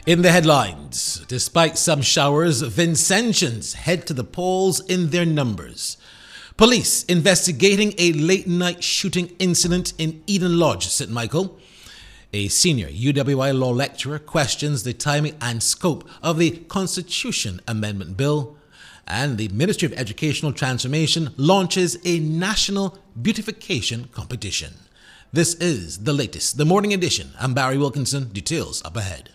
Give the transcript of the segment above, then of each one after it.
In the headlines, despite some showers, Vincentians head to the polls in their numbers. Police investigating a late-night shooting incident in Eden Lodge, St. Michael. A senior UWI law lecturer questions the timing and scope of the Constitution Amendment Bill. And the Ministry of Educational Transformation launches a national beautification competition. This is the latest, the morning edition. I'm Barry Wilkinson. Details up ahead.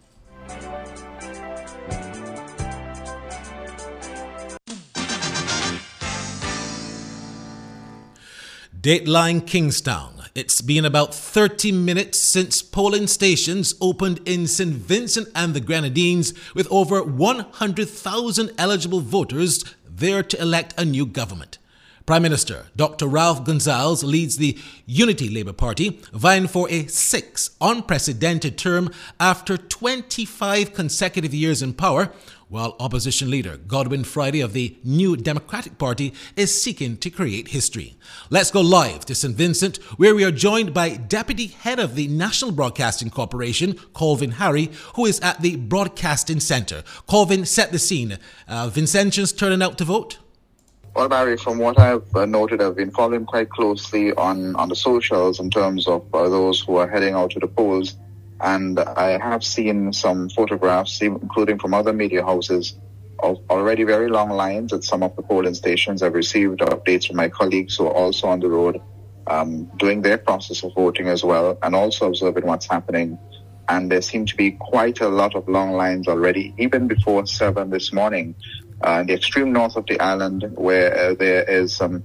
Dateline Kingstown. It's been about 30 minutes since polling stations opened in St. Vincent and the Grenadines, with over 100,000 eligible voters there to elect a new government. Prime Minister Dr. Ralph Gonsalves leads the Unity Labour Party, vying for a sixth unprecedented term after 25 consecutive years in power, while opposition leader Godwin Friday of the New Democratic Party is seeking to create history. Let's go live to St. Vincent, where we are joined by Deputy Head of the National Broadcasting Corporation, Colvin Harry, who is at the Broadcasting Centre. Colvin, set the scene. Vincentians turning out to vote? Well, Barry, from what I've noted, I've been following quite closely on the socials in terms of those who are heading out to the polls. And I have seen some photographs, including from other media houses, of already very long lines at some of the polling stations. I've received updates from my colleagues who are also on the road, doing their process of voting as well, and also observing what's happening. And there seem to be quite a lot of long lines already, even before 7 this morning. In the extreme north of the island, where there is some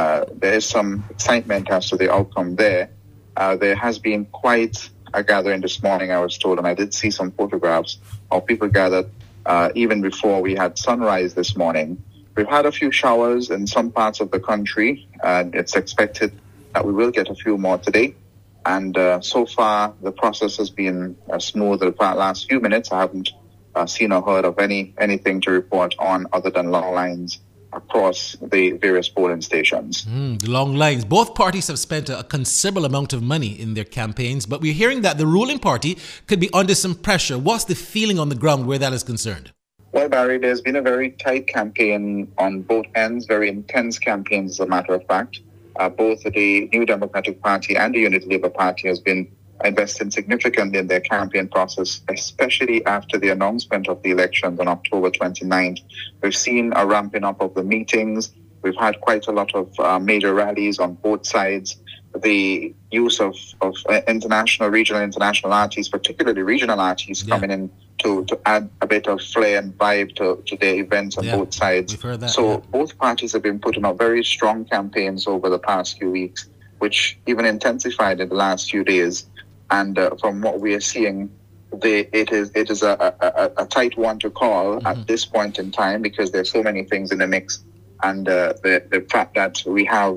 excitement as to the outcome there. There has been quite a gathering this morning, I was told, and I did see some photographs of people gathered even before we had sunrise this morning. We've had a few showers in some parts of the country, and it's expected that we will get a few more today. And so far, the process has been smooth. The last few minutes, I haven't seen or heard of anything to report on other than long lines across the various polling stations. The long lines. Both parties have spent a considerable amount of money in their campaigns, but we're hearing that the ruling party could be under some pressure. What's the feeling on the ground where that is concerned? Well, Barry, there's been a very tight campaign on both ends, very intense campaigns, as a matter of fact. Both the New Democratic Party and the Unity Labour Party has been investing significantly in their campaign process, especially after the announcement of the elections on October 29th. We've seen a ramping up of the meetings. We've had quite a lot of major rallies on both sides. The use of regional, international artists, particularly regional artists, coming in to add a bit of flair and vibe to their events on both sides. We've heard that, both parties have been putting up very strong campaigns over the past few weeks, which even intensified in the last few days. And from what we are seeing, it is a tight one to call at this point in time, because there's so many things in the mix. And the fact that we have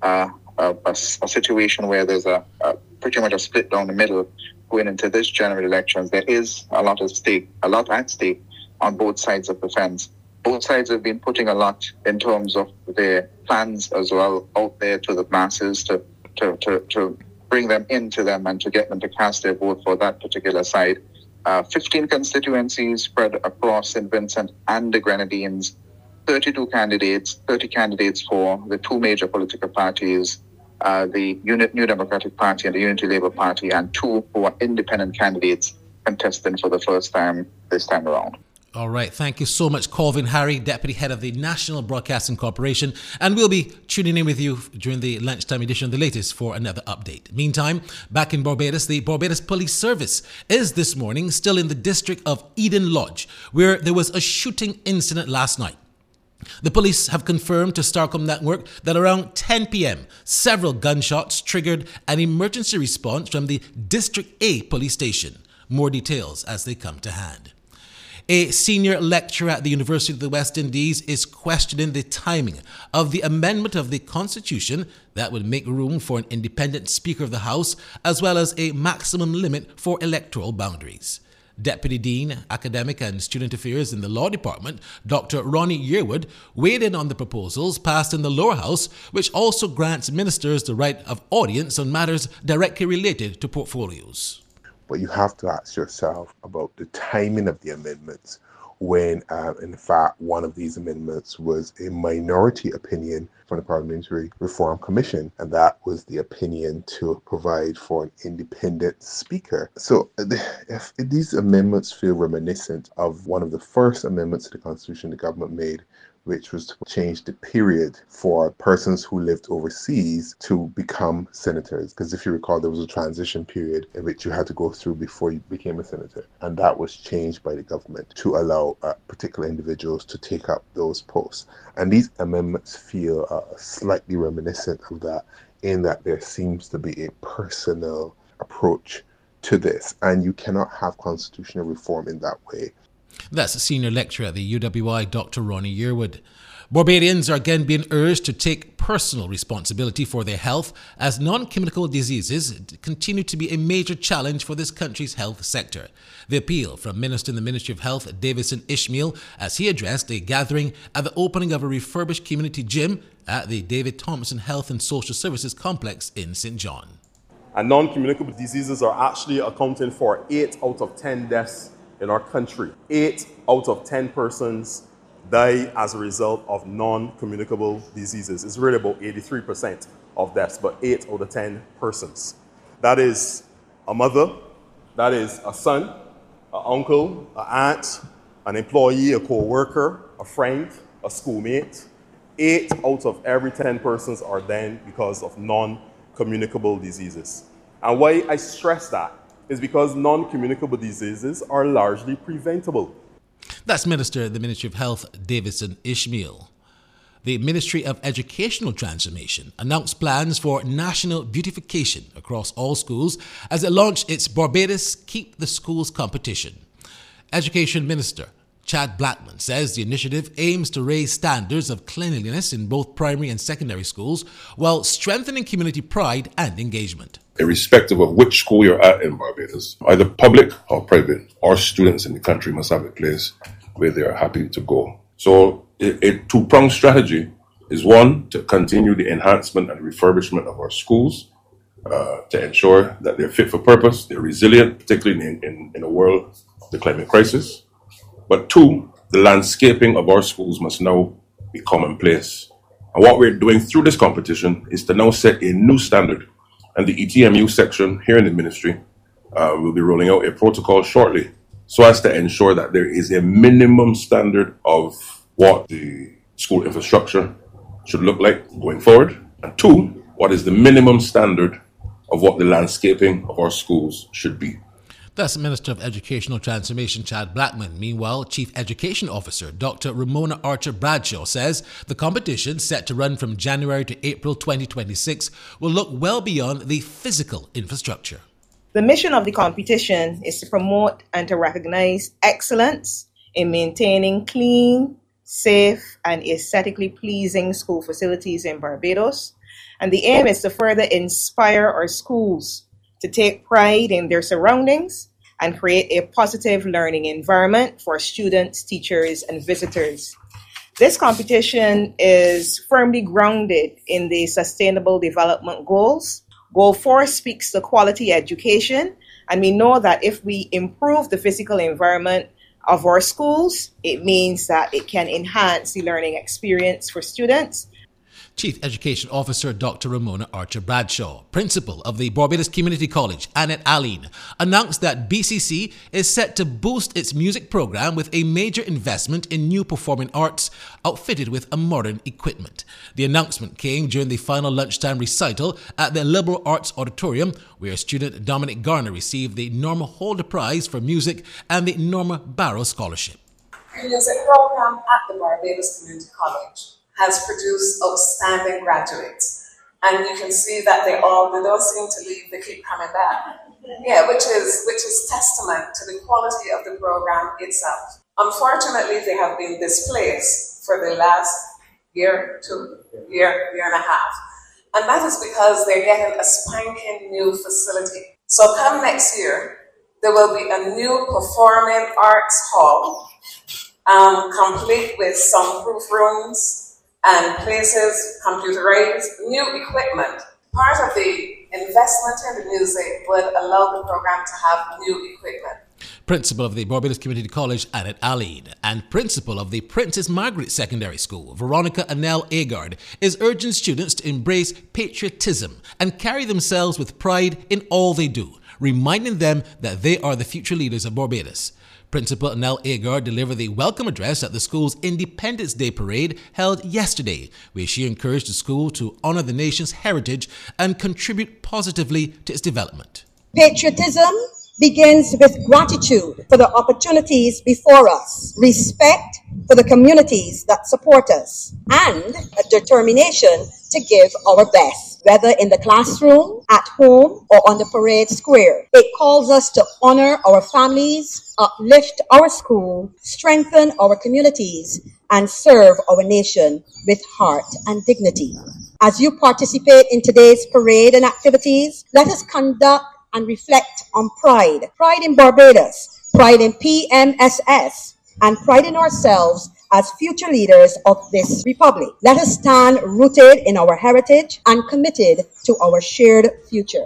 a situation where there's pretty much a split down the middle going into this general elections, there is a lot at stake on both sides of the fence. Both sides have been putting a lot in terms of their plans as well out there to the masses to bring them into them and to get them to cast their vote for that particular side. 15 constituencies spread across St. Vincent and the Grenadines, 30 candidates for the two major political parties, the New Democratic Party and the Unity Labour Party, and 2 who are independent candidates contesting for the first time this time around. All right. Thank you so much, Colvin Harry, Deputy Head of the National Broadcasting Corporation. And we'll be tuning in with you during the lunchtime edition of the latest for another update. Meantime, back in Barbados, the Barbados Police Service is this morning still in the district of Eden Lodge, where there was a shooting incident last night. The police have confirmed to Starcom Network that around 10 p.m., several gunshots triggered an emergency response from the District A police station. More details as they come to hand. A senior lecturer at the University of the West Indies is questioning the timing of the amendment of the Constitution that would make room for an independent Speaker of the House, as well as a maximum limit for electoral boundaries. Deputy Dean, Academic and Student Affairs in the Law Department, Dr. Ronnie Yearwood, weighed in on the proposals passed in the lower house, which also grants ministers the right of audience on matters directly related to portfolios. But you have to ask yourself about the timing of the amendments when, in fact, one of these amendments was a minority opinion from the Parliamentary Reform Commission, and that was the opinion to provide for an independent speaker. So if these amendments feel reminiscent of one of the first amendments to the Constitution the government made, which was to change the period for persons who lived overseas to become senators. Because if you recall, there was a transition period in which you had to go through before you became a senator. And that was changed by the government to allow particular individuals to take up those posts. And these amendments feel slightly reminiscent of that, in that there seems to be a personal approach to this. And you cannot have constitutional reform in that way. That's a senior lecturer at the UWI, Dr. Ronnie Yearwood. Barbadians are again being urged to take personal responsibility for their health as non-communicable diseases continue to be a major challenge for this country's health sector. The appeal from Minister in the Ministry of Health, Davison Ishmael, as he addressed a gathering at the opening of a refurbished community gym at the David Thompson Health and Social Services Complex in St. John. And non-communicable diseases are actually accounting for 8 out of 10 deaths in our country. 8 out of 10 persons die as a result of non-communicable diseases. It's really about 83% of deaths, but 8 out of 10 persons. That is a mother, that is a son, an uncle, an aunt, an employee, a co-worker, a friend, a schoolmate. 8 out of every 10 persons are then because of non-communicable diseases. And why I stress that is because non-communicable diseases are largely preventable. That's Minister in the Ministry of Health, Davison Ishmael. The Ministry of Educational Transformation announced plans for national beautification across all schools as it launched its Barbados Keep the Schools competition. Education Minister Chad Blackman says the initiative aims to raise standards of cleanliness in both primary and secondary schools while strengthening community pride and engagement. Irrespective of which school you're at in Barbados, either public or private, our students in the country must have a place where they are happy to go. So a two-pronged strategy is, one, to continue the enhancement and refurbishment of our schools, to ensure that they're fit for purpose, they're resilient, particularly in a world of the climate crisis. But two, the landscaping of our schools must now be commonplace. And what we're doing through this competition is to now set a new standard. And the ETMU section here in the ministry will be rolling out a protocol shortly so as to ensure that there is a minimum standard of what the school infrastructure should look like going forward. And two, what is the minimum standard of what the landscaping of our schools should be. That's Minister of Educational Transformation Chad Blackman. Meanwhile, Chief Education Officer Dr. Ramona Archer Bradshaw says the competition, set to run from January to April 2026, will look well beyond the physical infrastructure. The mission of the competition is to promote and to recognize excellence in maintaining clean, safe, and aesthetically pleasing school facilities in Barbados. And the aim is to further inspire our schools to take pride in their surroundings and create a positive learning environment for students, teachers, and visitors. This competition is firmly grounded in the Sustainable Development Goals. Goal 4 speaks to quality education, and we know that if we improve the physical environment of our schools, it means that it can enhance the learning experience for students. Chief Education Officer Dr. Ramona Archer Bradshaw, Principal of the Barbados Community College, Annette Aline, announced that BCC is set to boost its music program with a major investment in new performing arts outfitted with a modern equipment. The announcement came during the final lunchtime recital at the Liberal Arts Auditorium, where student Dominic Garner received the Norma Holder Prize for Music and the Norma Barrow Scholarship. The music program at the Barbados Community College has produced outstanding graduates. And you can see that they don't seem to leave, they keep coming back. Yeah, which is testament to the quality of the program itself. Unfortunately, they have been displaced for the last year and a half. And that is because they're getting a spanking new facility. So come next year, there will be a new performing arts hall, complete with soundproof rooms and places, computerized, new equipment. Part of the investment in the music would allow the program to have new equipment. Principal of the Barbados Community College, Annette Alid, and Principal of the Princess Margaret Secondary School, Veronica Annelle Agard, is urging students to embrace patriotism and carry themselves with pride in all they do, reminding them that they are the future leaders of Barbados. Principal Annelle Agard delivered the welcome address at the school's Independence Day Parade held yesterday, where she encouraged the school to honour the nation's heritage and contribute positively to its development. Patriotism begins with gratitude for the opportunities before us, respect for the communities that support us, and a determination to give our best, whether in the classroom, at home, or on the parade square. It calls us to honor our families, uplift our school, strengthen our communities, and serve our nation with heart and dignity. As you participate in today's parade and activities, let us conduct and reflect on pride. Pride in Barbados, pride in PMSS, and pride in ourselves as future leaders of this republic. Let us stand rooted in our heritage and committed to our shared future.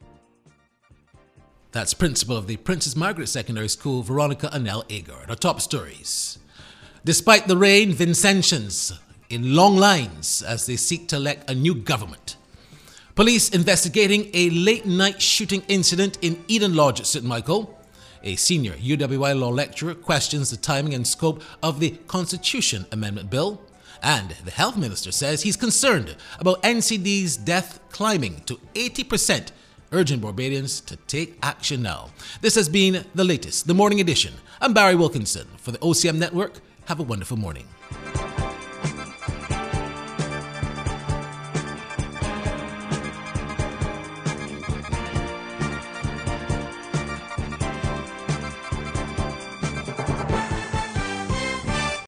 That's Principal of the Princess Margaret Secondary School, Veronica Annelle Agard. Our top stories. Despite the rain, Vincentians in long lines as they seek to elect a new government. Police investigating a late-night shooting incident in Eden Lodge at St. Michael. A senior UWI law lecturer questions the timing and scope of the Constitution Amendment Bill. And the health minister says he's concerned about NCD's death climbing to 80%, urging Barbadians to take action now. This has been the latest, the morning edition. I'm Barry Wilkinson for the OCM Network. Have a wonderful morning.